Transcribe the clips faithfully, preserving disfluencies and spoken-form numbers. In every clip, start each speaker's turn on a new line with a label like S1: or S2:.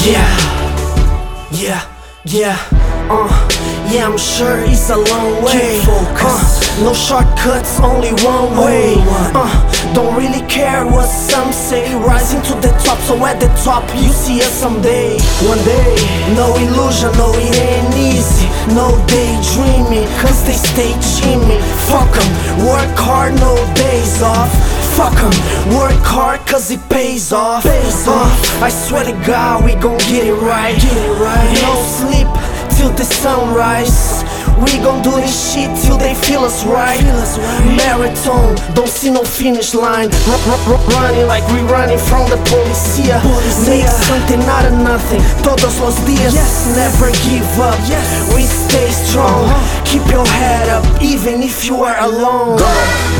S1: Yeah, yeah, yeah, uh, yeah, I'm sure it's a long way. Uh, no shortcuts, only one way. Uh, don't really care what some say. Rising to the top, so at the top you see us someday. One day, no illusion, no it ain't easy. No daydreaming, cause they stay chimney. Fuck 'em, work hard, no days off. Fuck 'em, work hard cause it pays off. uh, I swear to God we gon' get it right. Get it right. No sleep till the sunrise. We gon' do this shit till they feel us right. Feel us right. Marathon, don't see no finish line. R -r -r Running like we running from the policia. Make something out of nothing, todos los días. Yes. Never give up, yes. We stay strong. uh -huh. Keep your head up even if you are alone. Go.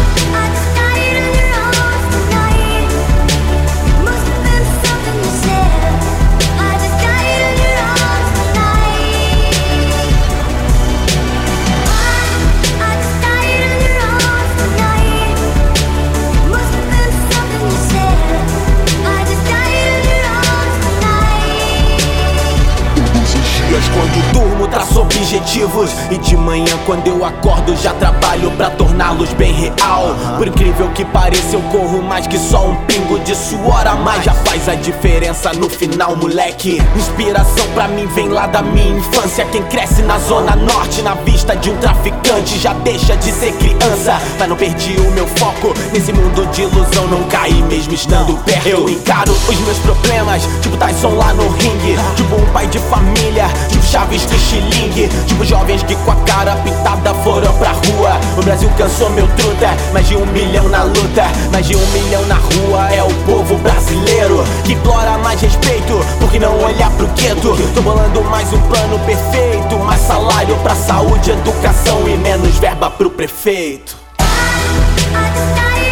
S2: Quando durmo traço objetivos, e de manhã quando eu acordo já trabalho pra torná-los bem real. Por incrível que pareça eu corro mais que só um pingo de suor a mais. Já faz a diferença no final, moleque. Inspiração pra mim vem lá da minha infância. Quem cresce na zona norte na vista de um traficante já deixa de ser criança. Mas não perdi o meu foco nesse mundo de ilusão, não caí mesmo estando perto. Eu encaro os meus problemas tipo Tyson lá no ringue, tipo um pai de família, tipo Chaves do Xilingue, tipo jovens que com a cara pintada foram pra rua. O Brasil cansou meu truta, mais de um milhão na luta, mais de um milhão na rua. É o povo brasileiro que implora mais respeito, porque não olhar pro gueto. Tô bolando mais um plano perfeito, mais salário pra saúde, educação e menos verba pro prefeito.